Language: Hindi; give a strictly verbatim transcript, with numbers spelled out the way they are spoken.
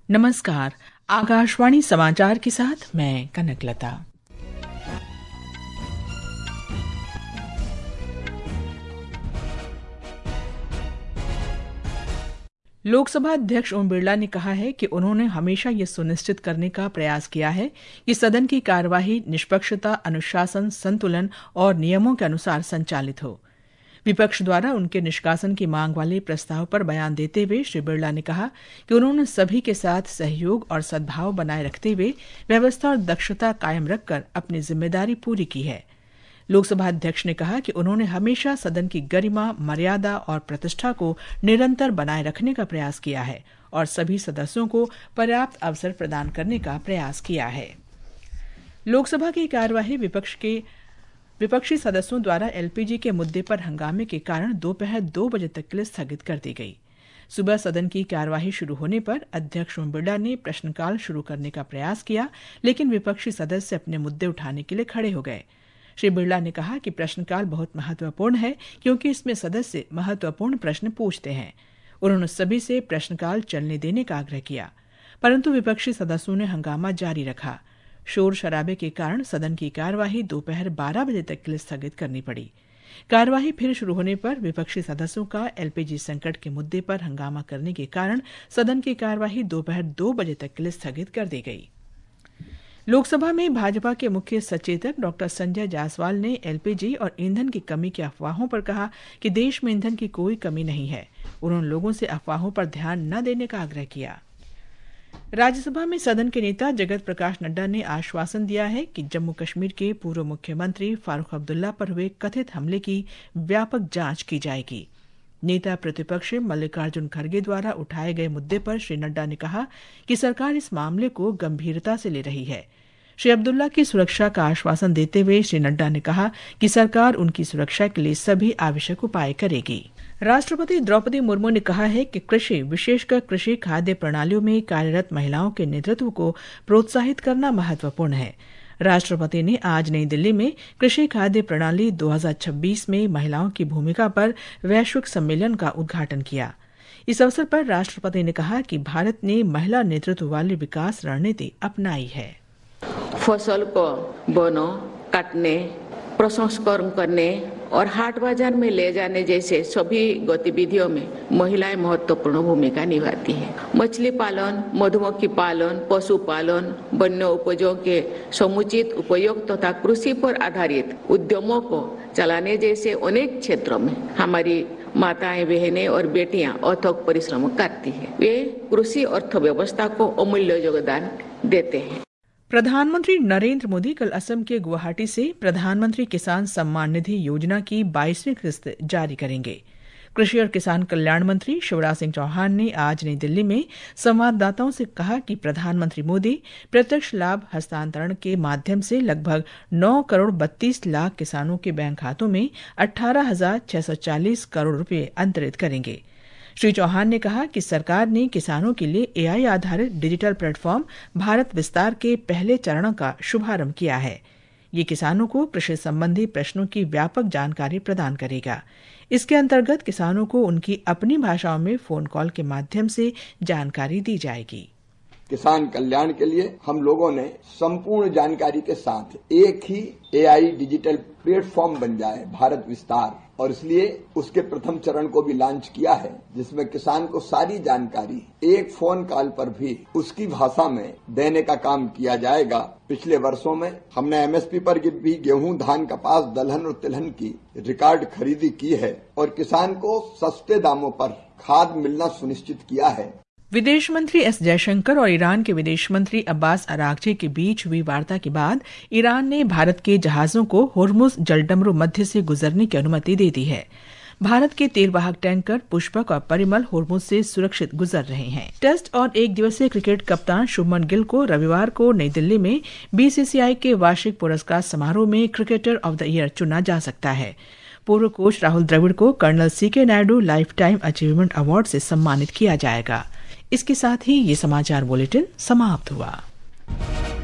नमस्कार। आकाशवाणी समाचार के साथ मैं कनकलता। लोकसभा अध्यक्ष ओम बिरला ने कहा है कि उन्होंने हमेशा यह सुनिश्चित करने का प्रयास किया है कि सदन की कार्यवाही निष्पक्षता, अनुशासन, संतुलन और नियमों के अनुसार संचालित हो। विपक्ष द्वारा उनके निष्कासन की मांग वाले प्रस्ताव पर बयान देते हुए श्री बिरला ने कहा कि उन्होंने सभी के साथ सहयोग और सद्भाव बनाए रखते हुए व्यवस्था और दक्षता कायम रखकर अपनी जिम्मेदारी पूरी की है। लोकसभा अध्यक्ष ने कहा कि उन्होंने हमेशा सदन की गरिमा, मर्यादा और प्रतिष्ठा को निरंतर बनाए रखने का प्रयास किया है और सभी सदस्यों को पर्याप्त अवसर प्रदान करने का प्रयास किया है। लोकसभा की कार्यवाही विपक्ष के विपक्षी सदस्यों द्वारा एलपीजी के मुद्दे पर हंगामे के कारण दोपहर दो बजे तक के लिए स्थगित कर दी गई। सुबह सदन की कार्यवाही शुरू होने पर अध्यक्ष ओम बिरला ने प्रश्नकाल शुरू करने का प्रयास किया, लेकिन विपक्षी सदस्य अपने मुद्दे उठाने के लिए खड़े हो गए। श्री बिरला ने कहा कि प्रश्नकाल बहुत महत्वपूर्ण है क्योंकि इसमें सदस्य महत्वपूर्ण प्रश्न पूछते हैं। उन्होंने सभी से प्रश्नकाल चलने देने का आग्रह किया, परंतु विपक्षी सदस्यों ने हंगामा जारी रखा। शोर शराबे के कारण सदन की कार्यवाही दोपहर बारह बजे तक के लिए स्थगित करनी पड़ी। कार्यवाही फिर शुरू होने पर विपक्षी सदस्यों का एलपीजी संकट के मुद्दे पर हंगामा करने के कारण सदन की कार्यवाही दोपहर दो बजे तक के लिए स्थगित कर दी गई। लोकसभा में भाजपा के मुख्य सचेतक डॉक्टर संजय जायसवाल ने एलपीजी और ईंधन की कमी की अफवाहों पर कहा कि देश में ईंधन की कोई कमी नहीं है। उन्होंने लोगों से अफवाहों पर ध्यान न देने का आग्रह किया। राज्यसभा में सदन के नेता जगत प्रकाश नड्डा ने आश्वासन दिया है कि जम्मू कश्मीर के पूर्व मुख्यमंत्री फारूक अब्दुल्ला पर हुए कथित हमले की व्यापक जांच की जाएगी। नेता प्रतिपक्ष मल्लिकार्जुन खड़गे द्वारा उठाए गए मुद्दे पर श्री नड्डा ने कहा कि सरकार इस मामले को गंभीरता से ले रही है। श्री अब्दुल्ला की सुरक्षा का आश्वासन देते हुए श्री नड्डा ने कहा कि सरकार उनकी सुरक्षा के लिए सभी आवश्यक उपाय करेगी। राष्ट्रपति द्रौपदी मुर्मू ने कहा है कि कृषि, विशेषकर कृषि खाद्य प्रणालियों में कार्यरत महिलाओं के नेतृत्व को प्रोत्साहित करना महत्वपूर्ण है। राष्ट्रपति ने आज नई दिल्ली में कृषि खाद्य प्रणाली दो हज़ार छब्बीस में महिलाओं की भूमिका पर वैश्विक सम्मेलन का उद्घाटन किया। इस अवसर पर राष्ट्रपति ने कहा कि भारत ने महिला नेतृत्व वाली विकास रणनीति अपनाई है। फसल को बोने, काटने, प्रसंस्करण करने और हाट बाजार में ले जाने जैसे सभी गतिविधियों में महिलाएं महत्वपूर्ण भूमिका निभाती हैं। मछली पालन, मधुमक्खी पालन, पशुपालन, वन्य उपजों के समुचित उपयोग तथा कृषि पर आधारित उद्यमों को चलाने जैसे अनेक क्षेत्रों में हमारी माताएं, बहनें और बेटियां अथक परिश्रम करती हैं। वे कृषि अर्थव्यवस्था को अमूल्य योगदान देते हैं। प्रधानमंत्री नरेंद्र मोदी कल असम के गुवाहाटी से प्रधानमंत्री किसान सम्मान निधि योजना की बाईसवीं किस्त जारी करेंगे। कृषि और किसान कल्याण मंत्री शिवराज सिंह चौहान ने आज नई दिल्ली में संवाददाताओं से कहा कि प्रधानमंत्री मोदी प्रत्यक्ष लाभ हस्तांतरण के माध्यम से लगभग नौ करोड़ बत्तीस लाख किसानों के बैंक खातों में अठारह हजार छह सौ चालीस करोड़ रुपए अंतरित करेंगे। श्री चौहान ने कहा कि सरकार ने किसानों के लिए एआई आधारित डिजिटल प्लेटफॉर्म भारत विस्तार के पहले चरण का शुभारंभ किया है। ये किसानों को कृषि संबंधी प्रश्नों की व्यापक जानकारी प्रदान करेगा। इसके अंतर्गत किसानों को उनकी अपनी भाषाओं में फोन कॉल के माध्यम से जानकारी दी जाएगी। किसान कल्याण के लिए हम लोगों ने संपूर्ण जानकारी के साथ एक ही एआई डिजिटल प्लेटफॉर्म बन जाए भारत विस्तार, और इसलिए उसके प्रथम चरण को भी लॉन्च किया है, जिसमें किसान को सारी जानकारी एक फोन कॉल पर भी उसकी भाषा में देने का काम किया जाएगा। पिछले वर्षों में हमने एमएसपी पर भी गेहूं, धान, कपास, दलहन और तिलहन की रिकॉर्ड खरीदी की है और किसान को सस्ते दामों पर खाद मिलना सुनिश्चित किया है। विदेश मंत्री एस जयशंकर और ईरान के विदेश मंत्री अब्बास अरागची के बीच हुई वार्ता के बाद ईरान ने भारत के जहाजों को होर्मुज जलडमरू मध्य से गुजरने की अनुमति दे दी है। भारत के तेलवाहक टैंकर पुष्पक और परिमल होर्मुज से सुरक्षित गुजर रहे हैं। टेस्ट और एक दिवसीय क्रिकेट कप्तान शुभमन गिल को रविवार को नई दिल्ली में बीसीसीआई के वार्षिक पुरस्कार समारोह में क्रिकेटर ऑफ द ईयर चुना जा सकता है। पूर्व कोच राहुल द्रविड़ को colonel C K Naidu lifetime achievement award से सम्मानित किया जाएगा। इसके साथ ही ये समाचार बुलेटिन समाप्त हुआ।